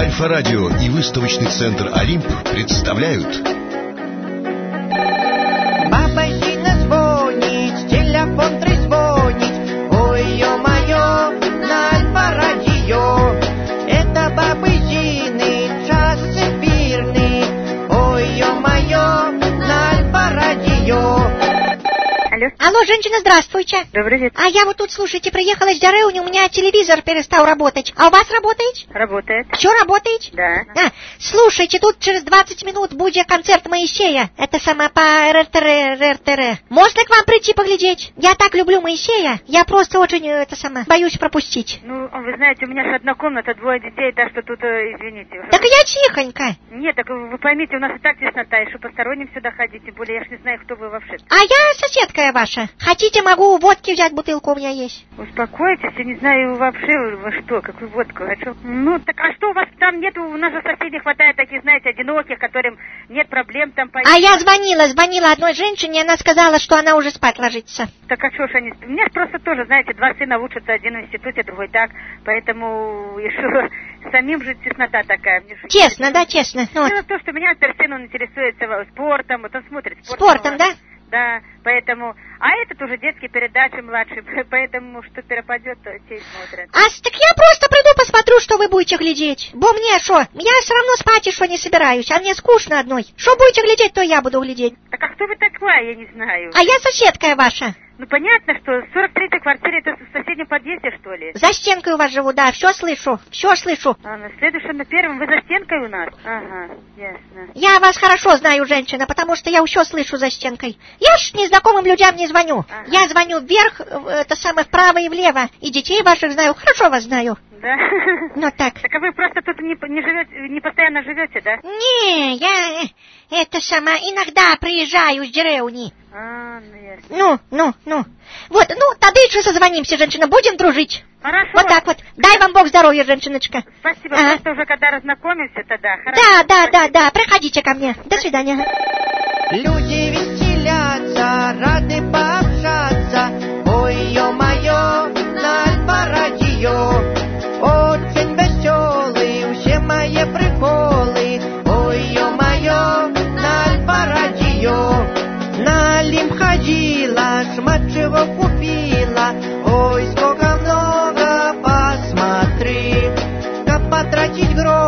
Альфа-радио и выставочный центр «Олимп» представляют. Баба Зина звонит, телефон трезвонит. Ой, ё-моё, на Альфа-радио. Это бабы Зины, час эфирный. Ой, ё-моё, на Альфа-радио. Алло, женщина, здравствуйте. Добрый вечер. А я вот тут, слушайте, приехала с Деревни, у меня телевизор перестал работать. А у вас работает? Работает. Все работает? Да. Слушайте, тут через 20 минут будет концерт Моисея. Это сама по РТР. Можно к вам прийти поглядеть? Я так люблю Моисея. Я просто очень, боюсь пропустить. Ну, вы знаете, у меня же одна комната, 2 детей, так что тут, извините. Уже... Так я тихонько. Нет, так вы поймите, у нас и так теснота, и что посторонним сюда ходить, тем более я ж не знаю, кто вы вообще. А я соседка ваша. Хотите, могу водки взять, бутылку у меня есть. Успокойтесь, я не знаю вообще, вы что, какую водку, а что? Ну, так а что у вас там нет, у нас же соседей хватает таких, знаете, одиноких, которым нет проблем там пойти. А я звонила одной женщине, она сказала, что она уже спать ложится. Так а что ж они... У меня просто тоже, знаете, 2 сына учатся, один в институте, другой так, поэтому еще самим же теснота такая. Тесно, да, тесно. Ну, вот. То, что меня, например, сын, он интересуется спортом, вот он смотрит спорт. Спортом, да? Да, поэтому... А этот уже детские передачи младший, поэтому что перепадет, то те и смотрят. Так я просто приду посмотрю, что вы будете глядеть. Бо мне что? Я все равно спать еще не собираюсь, а мне скучно одной. Что будете глядеть, то я буду глядеть. Так а кто вы такая, я не знаю. А я соседка ваша. Ну понятно, что 43-й квартире, это в соседнем подъезде, что ли? За стенкой у вас живу, да, все слышу. А на следующем, на первом, вы за стенкой у нас? Ага, ясно. Я вас хорошо знаю, женщина, потому что я все слышу за стенкой. Я ж незнакомым людям не звоню. Ага. Я звоню вверх, вправо и влево, и детей ваших знаю, хорошо вас знаю. Да? Ну так. Так а вы просто тут не живете, не постоянно живете, да? Не, я иногда приезжаю с деревни. Ну ясно. Ну. Вот, тогда еще созвонимся, женщина, будем дружить. Хорошо. Вот так вот. Дай вам Бог здоровья, женщиночка. Спасибо, просто уже когда разнакомимся, тогда. Хорошо. Да, проходите ко мне. До свидания. Люди веселятся, рады пообщаться. Ой, ё-моё, на Альфа-радио. Очень веселые все мои приколы. Ой, ё-моё, на Альфа-радио. На Олимп ходила, шмат чего купила. Ой, сколько много, посмотри, как потратить гроши.